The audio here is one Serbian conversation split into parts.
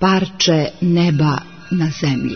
Parče neba na zemlji.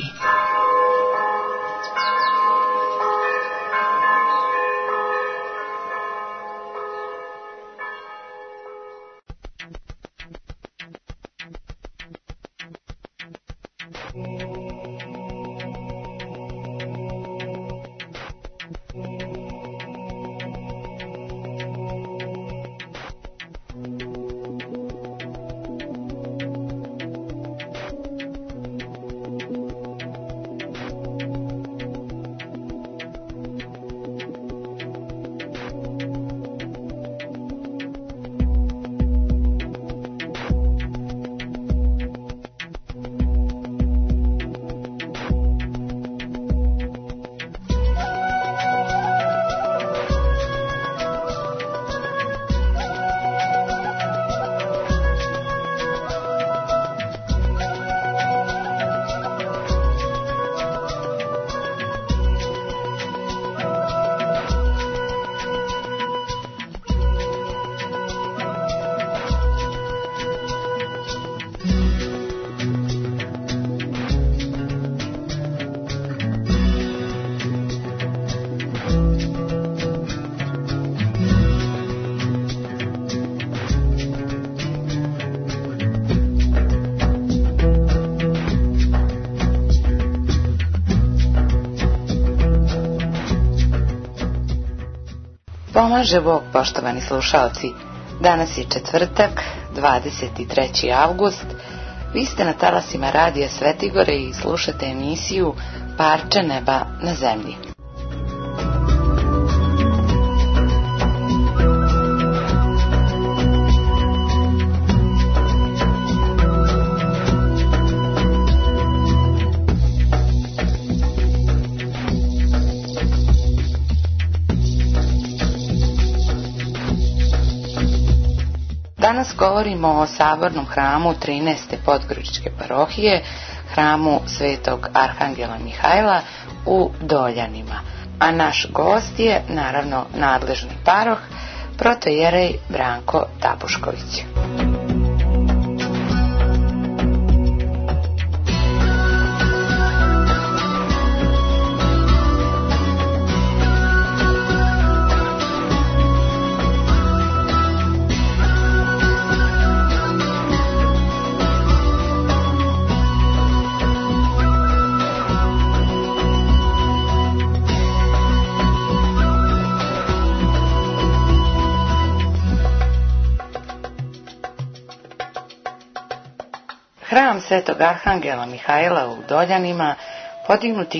Pomaže Bog, poštovani slušalci. Danas je četvrtak, 23. avgust. Vi ste na talasima Radija Svetigore i slušate emisiju Parče neba na zemlji. Danas govorimo o sabornom hramu 13. Podgoričke parohije, hramu Svetog Arhangela Mihajla u Doljanima. A naš gost je, naravno, nadležni paroh, protojerej Branko Tabušković. Hram Svetog Arhangela Mihajla u Doljanima podignut je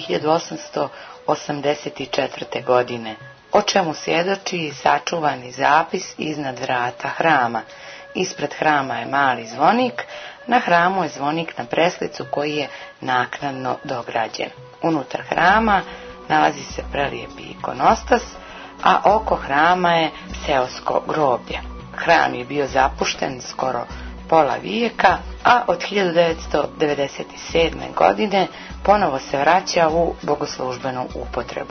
1884. godine, o čemu svjedoči sačuvani zapis iznad vrata hrama. Ispred hrama je mali zvonik, na hramu je zvonik na preslicu koji je naknadno dograđen. Unutar hrama nalazi se prelijepi ikonostas, a oko hrama je seosko groblje. Hram je bio zapušten skoro pola vijeka, a od 1997. godine ponovo se vraća u bogoslužbenu upotrebu.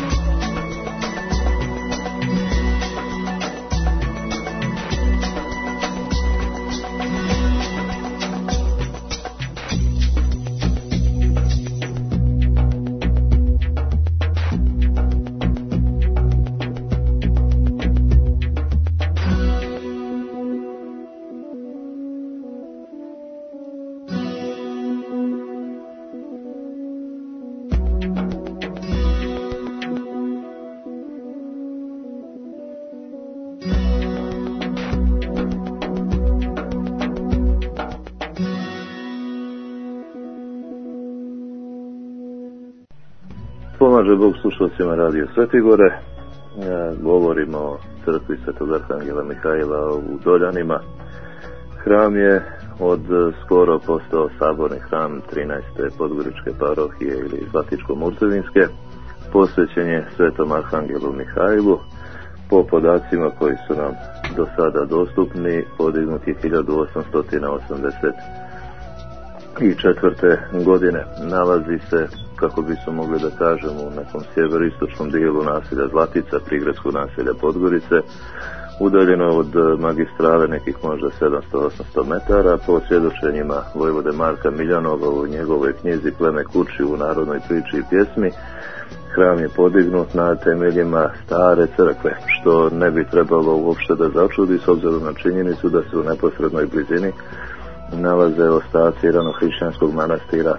Pomaže Bog slušalcima Radio Svetigore. Govorimo o crkvi Svetog Arhangela Mihajla u Doljanima. Hram je od skoro postao saborni hram 13. Podgoričke parohije ili Zlatičko-Murtevinske. Posvećen je Svetom Arhangelu Mihajlu. Po podacima koji su nam do sada dostupni, podignut je 1884. godine. Nalazi se, kako bismo mogli da kažemo, u nekom sjeveroistočnom dijelu naselja Zlatica, prigradskog naselja Podgorice, udaljeno od magistrale nekih možda 700-800 metara. Po svjedočenjima vojvode Marka Miljanova u njegovoj knjizi Pleme Kuči u narodnoj priči i pjesmi, hram je podignut na temeljima stare crkve, što ne bi trebalo uopšte da začudi s obzirom na činjenicu da se u neposrednoj blizini nalaze ostaci ranohrišćanskog manastira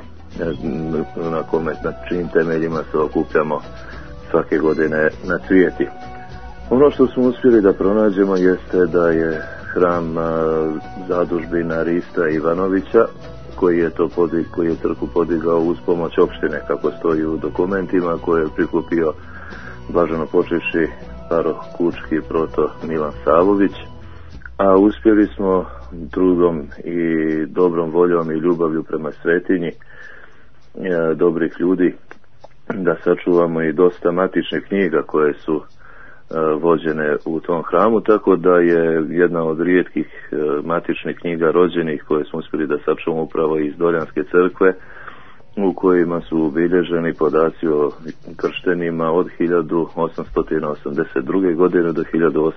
na čijim temeljima se okupljamo svake godine na Cvijeti. Ono što smo uspjeli da pronađemo jeste da je hram zadužbina Rista Ivanovića, koji je crkvu podigao uz pomoć opštine, kako stoji u dokumentima, koje je prikupio blaženo počivši paroh Kučki proto Milan Savović, a uspjeli smo trudom i dobrom voljom i ljubavlju prema svetinji dobrih ljudi da sačuvamo i dosta matičnih knjiga koje su vođene u tom hramu, tako da je jedna od rijetkih matičnih knjiga rođenih koje smo uspjeli da sačuvamo upravo iz Doljanske crkve, u kojima su ubilježeni podaci o krštenima od 1882. godine do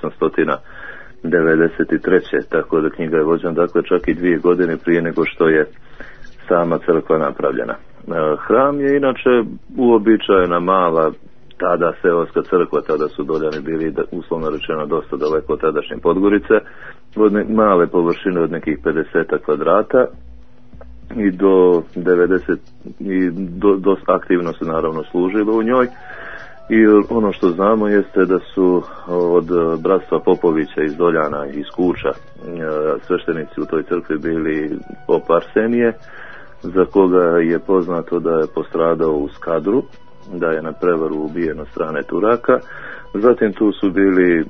1893. Tako da knjiga je vođena čak i 2 godine prije nego što je sama crkva napravljena. Hram je inače uobičajena mala tada seoska crkva, tada su Doljani bili uslovno rečeno dosta daleko od tadašnje Podgorice, od male površine od nekih 50 kvadrata i do 90 i dosta aktivno se naravno služilo u njoj. I ono što znamo jeste da su od bratstva Popovića iz Doljana, iz Kuča, sveštenici u toj crkvi bili pop Arsenije, za koga je poznato da je postradao u Skadru, da je na prevaru ubijen od strane Turaka. Zatim tu su bili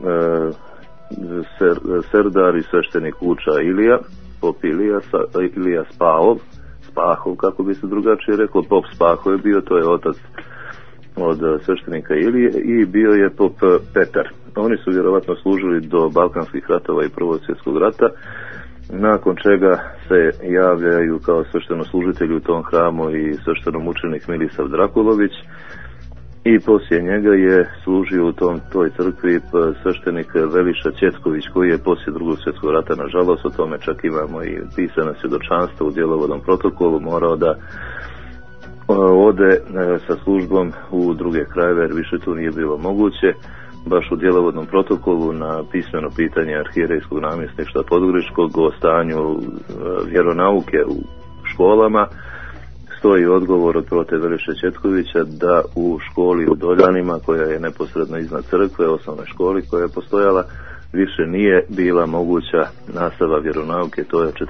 serdar i sveštenik Kuča Ilija, pop Ilija Spahov, kako bi se drugačije reklo. Pop Spahov je bio, to je otac od sveštenika Ilije, i bio je pop Petar. Oni su vjerovatno služili do Balkanskih ratova i Prvog svjetskog rata, nakon čega se javljaju kao sveštenoslужitelji u tom hramu i sveštenomučenik Milisav Drakulović, i poslije njega je služio u toj crkvi sveštenik Veliša Četković, koji je poslije Drugog svjetskog rata, nažalost, o tome čak imamo i pisano svjedočanstvo u djelovodnom protokolu, morao da ode sa službom u druge krajeve, jer više tu nije bilo moguće. Baš u djelovodnom protokolu na pismeno pitanje arhijerejskog namjesništva Podgoričkog o stanju vjeronauke u školama stoji odgovor od prote Veliše Četkovića da u školi u Doljanima, koja je neposredno iznad crkve, osnovnoj školi koja je postojala, više nije bila moguća nastava vjeronauke. To je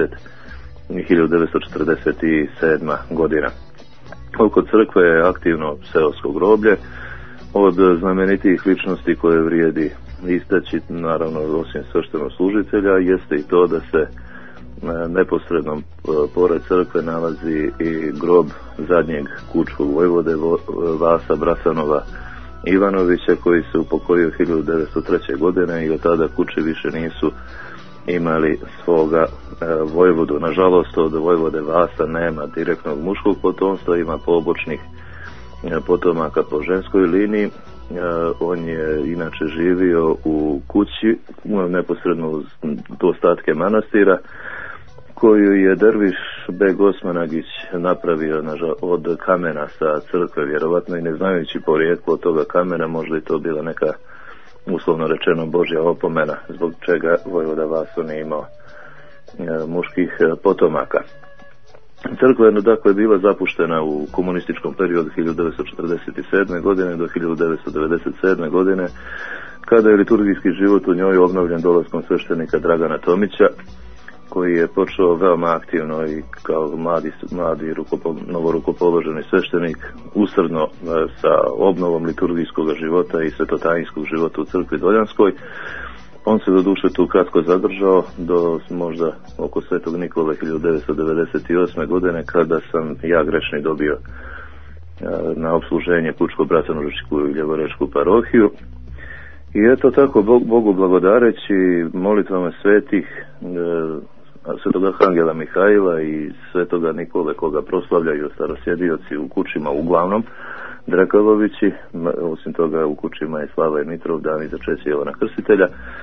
1947. godina. Oko crkve je aktivno seosko groblje. Od znamenitijih ličnosti koje vrijedi istaći, naravno osim sveštenoslужitelja, jeste i to da se neposredno pored crkve nalazi i grob zadnjeg kučkog vojvode Vasa Brasanova Ivanovića, koji se upokojio 1903. godine i od tada Kuče više nisu imali svoga vojvodu. Nažalost, od vojvode Vasa nema direktnog muškog potomstva, ima pobočnih potomaka po ženskoj liniji. On je inače živio u kući neposredno uz ostatke manastira, koju je derviš Beg Osmanagić napravio od kamena sa crkve, vjerovatno i ne znajući porijeklo toga kamena, možda i to bila neka, uslovno rečeno, Božja opomena, zbog čega vojvoda Vaso nije imao muških potomaka. Crkva je dakle bila zapuštena u komunističkom periodu 1947. godine do 1997. godine, kada je liturgijski život u njoj obnovljen dolaskom sveštenika Dragana Tomića, koji je počeo veoma aktivno i kao mladi novorukopoloženi sveštenik usrdno sa obnovom liturgijskog života i svetotajinskog života u crkvi Doljanskoj. On se doduše tu kratko zadržao do možda oko Svetog Nikole 1998. godine, kada sam ja grešni dobio na obsluženje Pučko-Bratonožičku i Ljevorečku parohiju. I eto tako, Bogu blagodareći molitvama svetih Svetoga Arhangela Mihajla i Svetoga Nikole, koga proslavljaju starosjedioci u kućima, uglavnom Drakalovići, osim toga u kućima je Slava i Mitrov, dan za čest Jovana Krstitelja.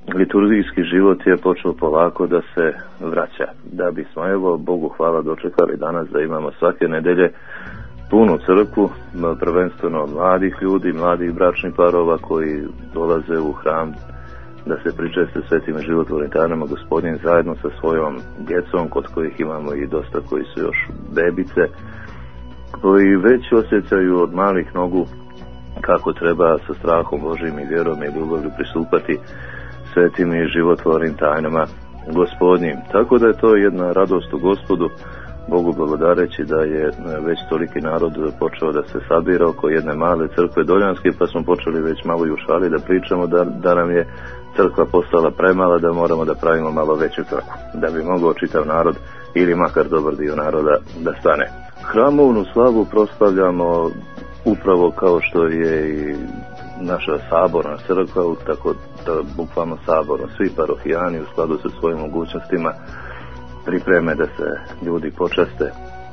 liturgijski život je počeo polako da se vraća. Da bismo, evo, Bogu hvala, dočekali danas da imamo svake nedelje punu crkvu, prvenstveno mladih ljudi, mladih bračnih parova koji dolaze u hram da se pričeste svetim i životvornim tajnama Gospodnjim zajedno sa svojom djecom, kod kojih imamo i dosta koji su još bebice, koji već osjećaju od malih nogu kako treba sa strahom Božim i vjerom i ljubavlju pristupati svetim i životvornim tajnama Gospodnjim. Tako da je to jedna radost u Gospodu, Bogu blagodareći da je već toliki narod počeo da se sabira oko jedne male crkve Doljanske, pa smo počeli već malo i u šali da pričamo da nam je crkva postala premala, da moramo da pravimo malo veću crkvu, da bi mogao čitav narod ili makar dobar dio naroda da stane. Hramovnu slavu proslavljamo upravo kao što je i naša saborna crkva, tako da bukvalno saborno svi parohijani u skladu sa svojim mogućnostima pripreme da se ljudi počeste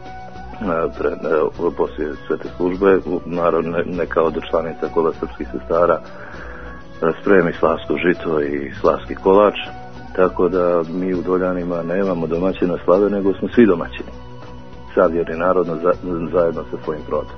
poslije svete službe, naravno neka od članica kola srpskih sestara spremi slavsko žito i slavski kolač, tako da mi u Doljanima nemamo domaćina slave, nego smo svi domaćini, savjerni narodno zajedno sa svojim rodom.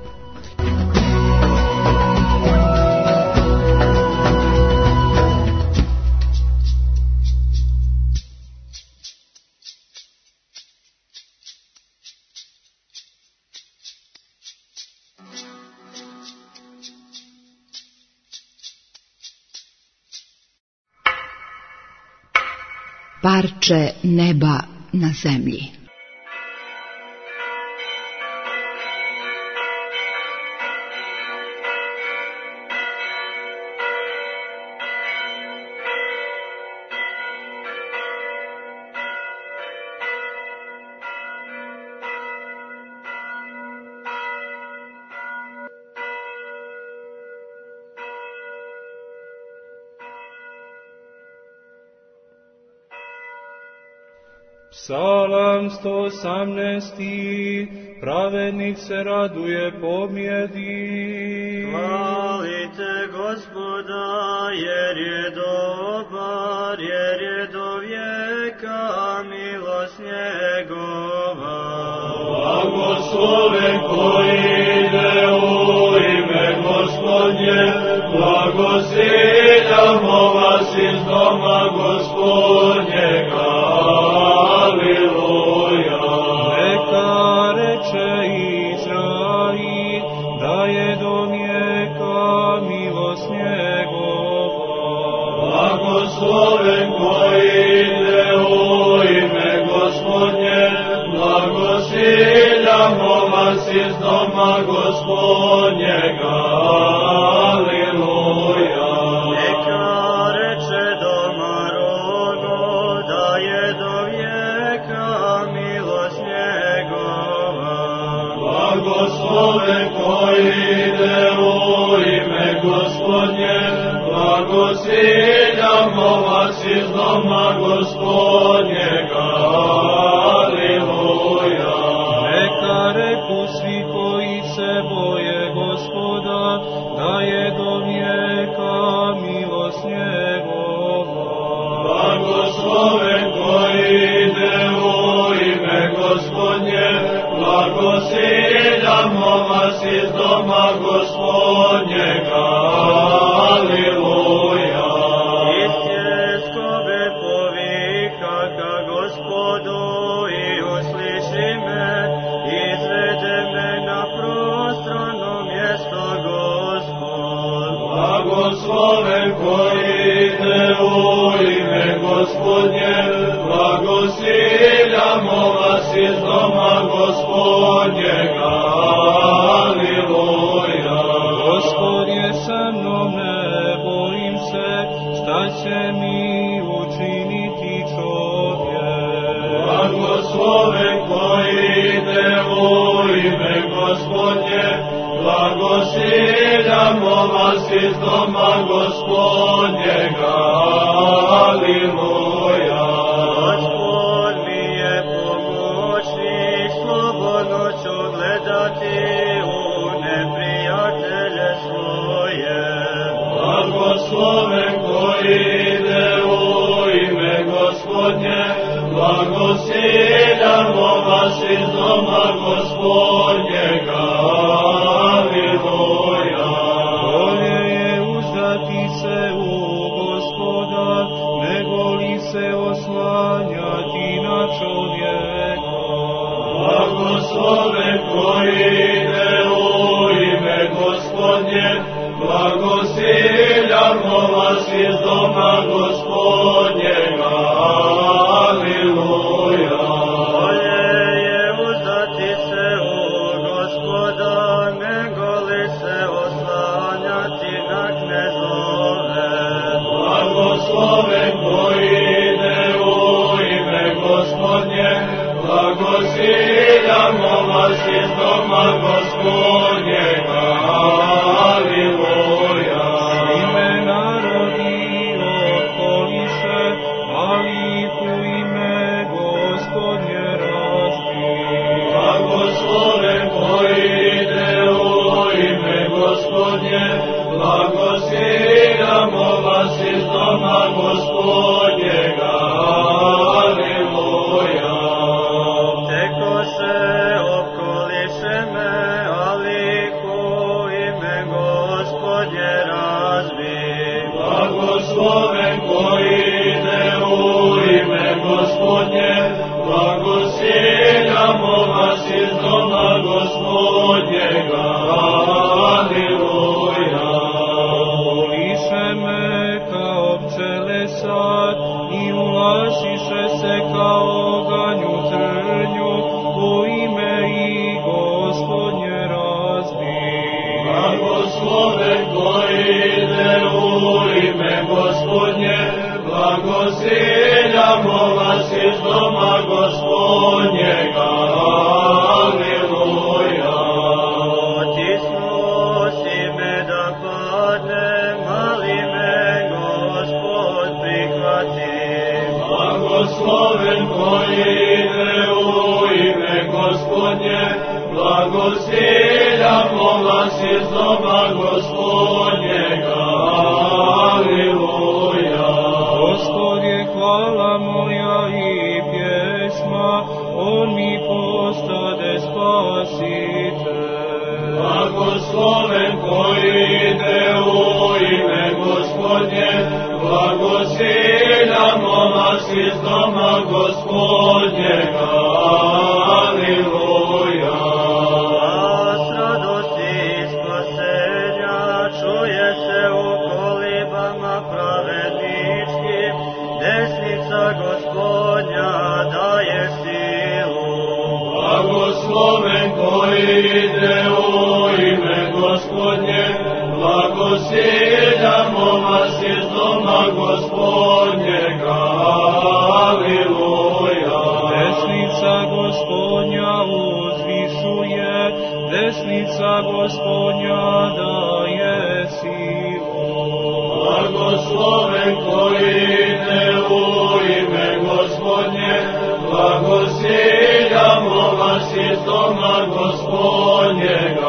Parče neba na zemlji. Psalam 118. Pravednik se raduje pobjedi. Hvalite Gospoda, jer je dobar, jer je do vijeka milost njegova. Blagosloven koji ide u ime Gospodnje, blagosiljamo vas iz doma Gospodnjega. Blagosloven koji ide u ime Gospodnje, blagosiljamo vas iz doma Gospodnjega. Aleluja. Neka reče doma rogo, da je do vijeka milost njegova. Blagosloven koji ide u ime Gospodnje, blagosiljamo vas iz doma Gospodnjega. Aleluja. Neka reku svi koji se boje Gospoda, da je do vijeka milost njegova. Blagosloven koji ide u ime Gospodnje, blagosiljamo vas iz doma Gospodnjega. Aleluja. Istjeskobe povika ka Gospodu i usliši me, izvede me na prostrano mjesto Gospod. Blagosloven koji ide u ime Gospodnje, blagosiljamo vas iz doma Gospodnjega. Aleluja. Gospod je sa mnom, ne bojim se, šta će mi učiniti čovjek. Blagosloven koji ide u ime Gospodnje, blagosiljamo vas iz doma Gospodnjega. Aleluja. Gospod mi je pomoćnik, slobodno ću gledati u neprijatelje svoje. Blagosloven koji ide u doma Gospodnjega, aleluja. Bolje je uzdati se u Gospoda, nego li se oslanjati na čovjeka. Blagosloven koji ide u ime Gospodnje, blagosiljamo vas iz doma Gospodnjega, aleluja. Bolje je uzdati se u Gospoda, nego li se oslanjati na knezove. Blagosloven koji ide u ime Gospodnje, blagosiljamo vas iz doma Gospodnjega, aleluja. Ime narodi okoliše, ali u ime Gospodnje razbi. Blagosloven koji ide u ime Gospodnje, blagosiljamo vas iz doma Gospodnjega, aleluja. Teko se okoliše me, ali u ime Gospodnje razbi. Blagosloven koji ide u ime Gospodnje, blagosiljamo vas iz doma Gospodnjega, aleluja. Okoliše me kao pčele sad i ulašiše se kao oganj u trnju, u ime i Gospodnje razbi. Blagosloven koji ide u ime Gospodnje, blagosiljamo vas iz doma Gospodnjega, aleluja. Otisnuo si me da padnem, ali me Gospod prihvati. Blagosloven koji ide u ime Gospodnje, blagosiljamo vas iz doma Gospodnjega, aleluja. Gospod je hvala moja i pjesma, on mi postade spasitelj. Blagosloven koji ide u ime Gospodnje, blagosiljamo vas iz doma Gospodnjega, aleluja. Glas radosti spasenja čuje se u kolibama pravedničkim, desnica Gospodnja daje silu. Blagosloven koji ide u ime Gospodnje, blagosiljamo vas iz doma Gospodnjega, aleluja. Desnica Gospodnja uzvišuje, desnica Gospodnja daje silu. Blagosloven koji ide u ime Gospodnje, blagosiljamo vas iz doma Gospodnjega,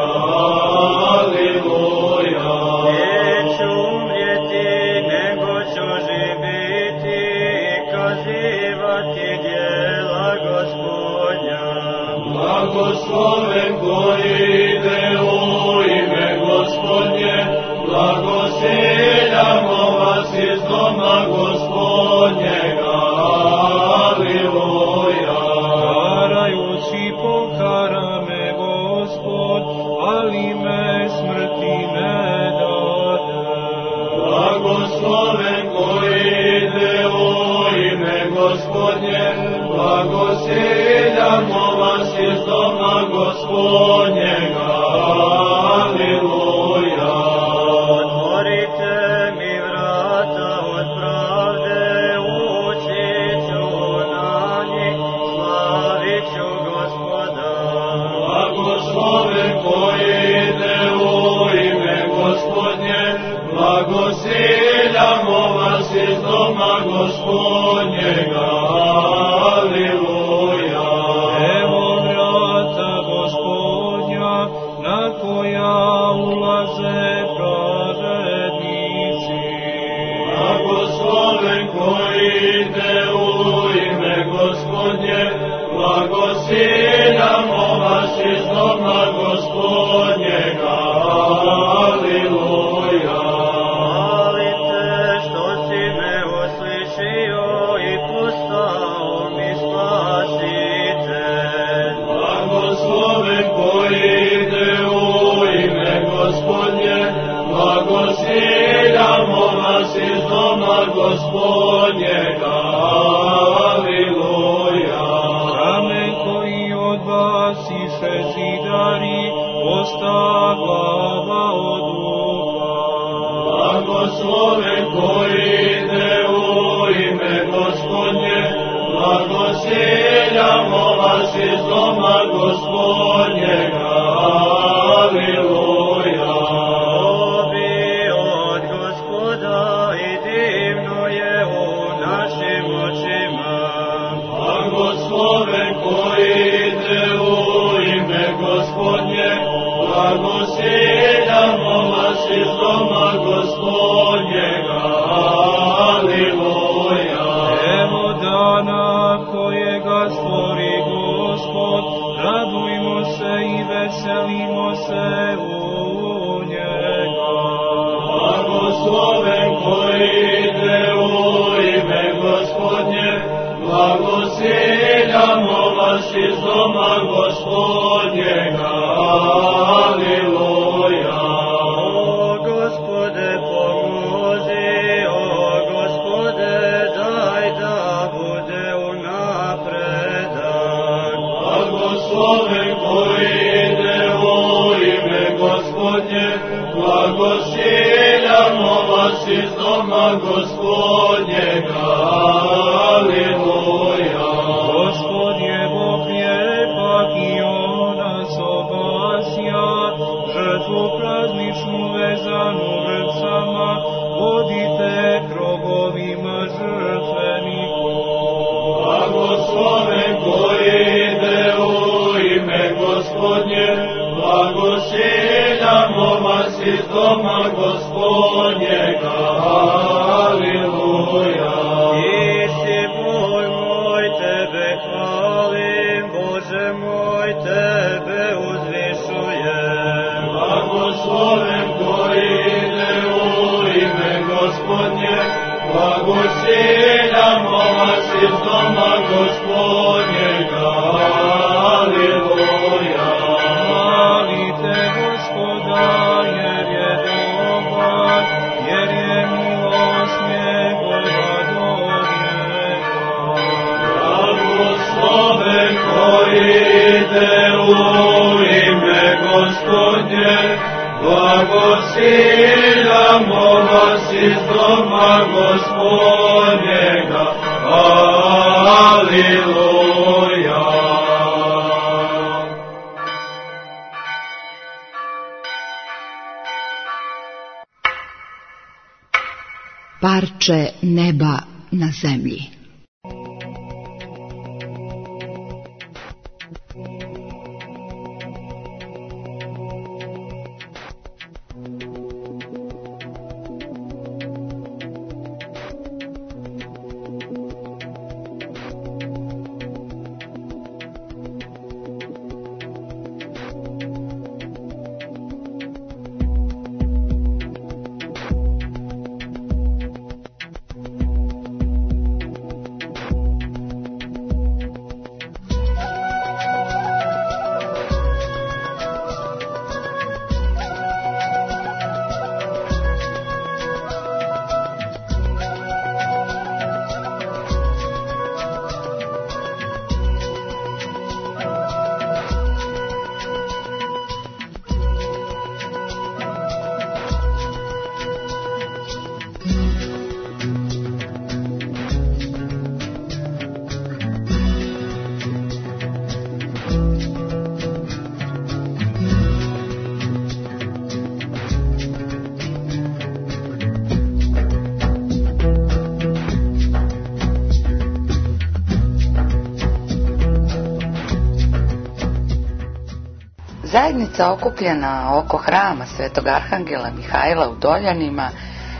aleluja. Neću umrijeti, nego ću živjeti i kazivati djela Gospodnja. Blagosloven koji ide u ime Gospodnje, blagosiljamo vas iz doma Gospodnjega, aleluja. Karajući pokara me Gospod, ali me smrti ne dade. Blagosloven koji ide u ime Gospodnje, blagosiljamo vas iz doma Gospodnjega, aleluja. Otvorite mi vrata od pravde, ući ću na njih, slavit ću Gospoda. Blagosloven koji ide u ime Gospodnje, blagosiljamo vas iz doma Gospodnjega, aleluja. Evo vrata Gospodnja, na koja ulaze pravednici. Blagosloven koji ide u ime Gospodnje, blagosiljamo obasiše zidari, osta glava od duha. Blagosloven koji ide u ime Gospodnje, blagosiljamo vas iz doma Gospodnjega. Aleluja. Obi od Gospoda i divno je u našim očima. Blagosloven koji ide u ime Gospodnje, blagosiljamo vas iz doma Gospodnjega. Aleluja. Evo dana kojega stvori Gospod, radujmo se i veselimo se u njega. Blagosloven koji ide u ime Gospodnje, blagosiljamo vas iz doma Gospodnjega. Aleluja. O Gospode pomozi, o Gospode daj da bude unapredak. Blagosloven koji ide u ime Gospodnje, blagosiljamo vas iz doma Gospodnjega. Aleluja. Gospod je Bog lijepak i on nas obasja, žrtvu prazničnu vezanu vrpcama, vodite krovovima žrtveniku. Blagosloven koji ide u ime Gospodnje, blagosiljamo vas iz doma Gospodnjega. Aleluja. Isi Bog moj, tebe hvalim, Bože moj, tebe uzvišujem. Blagosloven koji ide u ime Gospodnje, blagosiljamo vas iz doma Gospodnjega. Aleluja. Hvalite Gospoda, jer je dobar, jer je milost njegova do vijeka. Blagosloven koji ide u ime Gospodnje, blagosiljamo vas iz doma Gospodnjega. Aleluja. Parče neba na zemlji. Zajednica okupljena oko hrama Svetog Arhangela Mihajla u Doljanima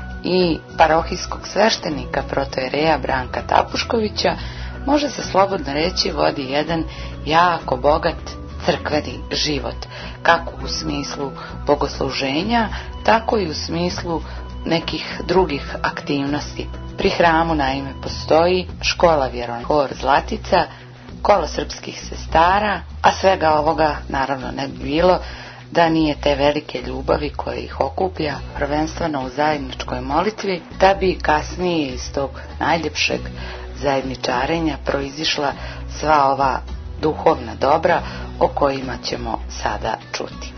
i parohijskog sveštenika protojereja Branka Tapuškovića, može se slobodno reći, vodi jedan jako bogat crkveni život, kako u smislu bogosluženja, tako i u smislu nekih drugih aktivnosti. Pri hramu naime postoji škola vjerovnika Hor Zlatica, kolo srpskih sestara, a svega ovoga naravno ne bi bilo da nije te velike ljubavi koje ih okuplja, prvenstveno u zajedničkoj molitvi, da bi kasnije iz tog najljepšeg zajedničarenja proizišla sva ova duhovna dobra o kojima ćemo sada čuti.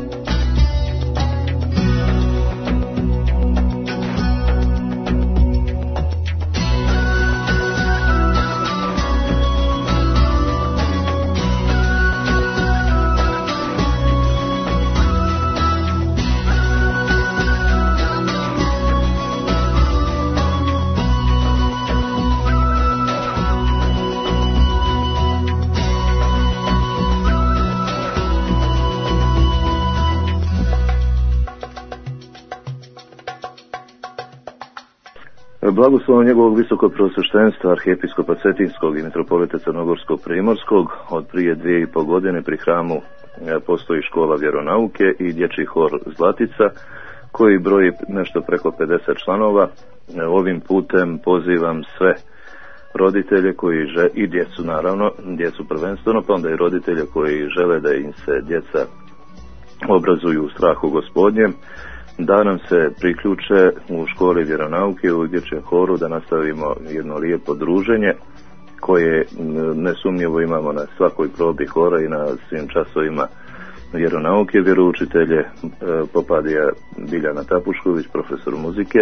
Blagoslovom njegovog visokog preosveštenstva arhijepiskopa Cetinskog i mitropolita Crnogorskog Primorskog od prije 2,5 godine pri hramu postoji škola vjeronauke i dječji hor Zlatica koji broji nešto preko 50 članova. Ovim putem pozivam sve roditelje koji i djecu naravno, djecu prvenstveno, pa onda i roditelje koji žele da im se djeca obrazuju u strahu Gospodnjem, da nam se priključe u školi vjeronauke u dječjem horu, da nastavimo jedno lijepo druženje koje nesumnjivo imamo na svakoj probi hora i na svim časovima vjeronauke. Vjeroučitelje Popadija Biljana Tapušković, profesor muzike.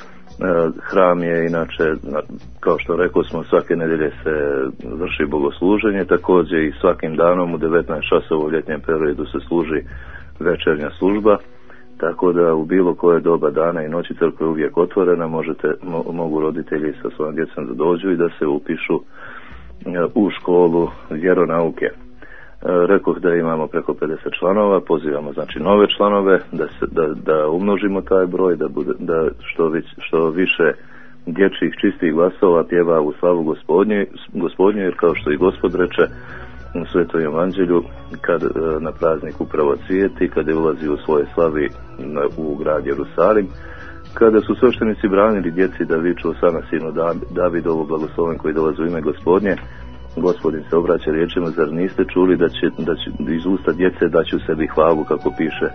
Hram je inače, kao što rekao smo, svake nedjelje se vrši bogosluženje, također i svakim danom u 19 časova u ljetnjem periodu se služi večernja služba. Tako da u bilo koje doba dana i noći crkva je uvijek otvorena, mogu roditelji sa svojom djecom da dođu i da se upišu u školu vjeronauke. Rekoh da imamo preko 50 članova, pozivamo znači nove članove, da umnožimo taj broj, da što više dječjih čistih glasova pjeva u slavu Gospodnju, jer kao što i Gospod reče u Svetom Evanđelju, kad na praznik upravo cvijeti, kada je ulazi u svoje slavi u grad Jerusalim, kada su sveštenici branili djeci da viču Osana sinu Davidovu, blagosloven koji dolazi u ime Gospodnje, Gospodin se obraća riječima: zar niste čuli da će iz usta djece daću sebi hvalu, kako piše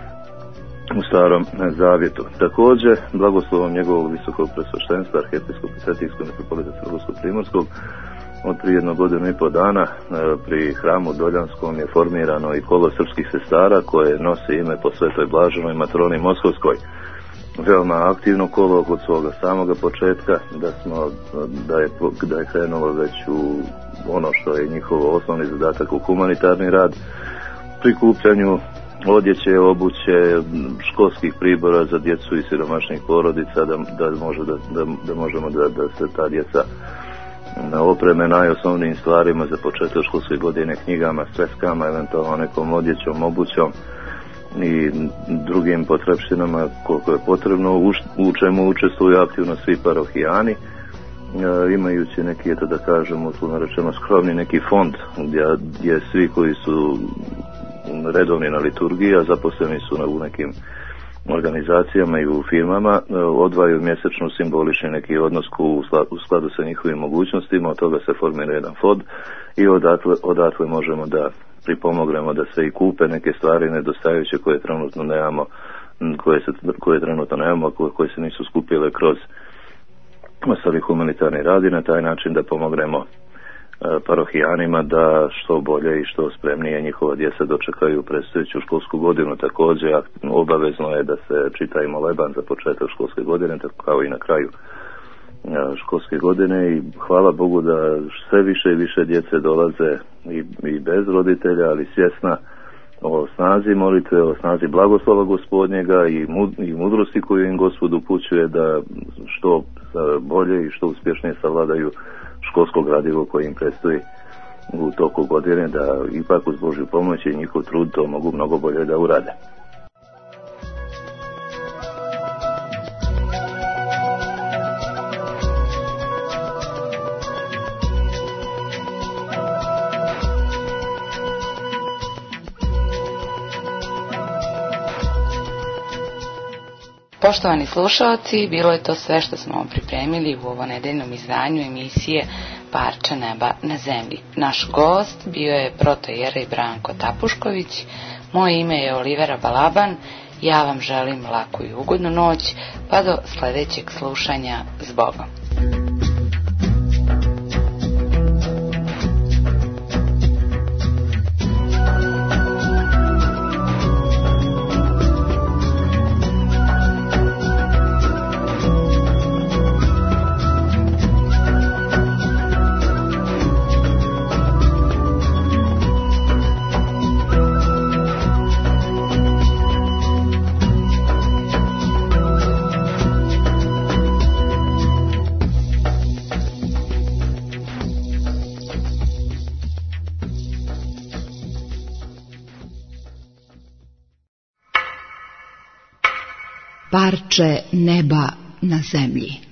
u Starom zavjetu. Također, blagoslovom njegovog visokog preosveštenstva arhijepiskopa Cetinskog mitropolita Crnogorskog Primorskog od prije 1,5 godine pri hramu Doljanskom je formirano i kolo srpskih sestara koje nosi ime po Svetoj Blaženoj matroni Moskovskoj. Veoma aktivno kolo od svoga samoga početka, da je krenulo već u ono što je njihov osnovni zadatak, u humanitarni rad, prikupljanju odjeće, obuće, školskih pribora za djecu i siromašnih porodica, da možemo da se ta djeca opreme najosnovnijim stvarima za početak školske godine, knjigama, sveskama, eventualno nekom odjećom, obućom i drugim potrepštinama koliko je potrebno, u čemu učestvuju aktivno svi parohijani, imajući neki, eto da kažemo, uslovno rečeno skromni neki fond gdje svi koji su redovni na liturgiji, a zaposleni su u nekim organizacijama i u firmama, odvaju mjesečno simbolični neki odnos u skladu sa njihovim mogućnostima. Od toga se formira jedan fond i odatle možemo da pripomognemo da se i kupe neke stvari nedostajuće koje trenutno nemamo, koje se nisu skupile kroz ostali humanitarni rad, i na taj način da pomognemo parohijanima da što bolje i što spremnije njihova djeca dočekaju predstojeću školsku godinu. Također obavezno je da se čita i moleban za početak školske godine, tako kao i na kraju školske godine, i hvala Bogu da sve više i više djece dolaze i bez roditelja, ali svjesna o snazi molitve, o snazi blagoslova Gospodnjega i mudrosti koju im Gospod upućuje da što bolje i što uspješnije savladaju školsko gradivo koje im predstoji u toku godine, da ipak uz Božju pomoć i njihov trud to mogu mnogo bolje da urade. Poštovani slušalci, bilo je to sve što smo vam pripremili u ovo nedeljnom izdanju emisije Parče neba na zemlji. Naš gost bio je protojerej Branko Tapušković, moje ime je Olivera Balaban, ja vam želim laku i ugodnu noć, pa do sljedećeg slušanja, s Bogom. parče neba na zemlji.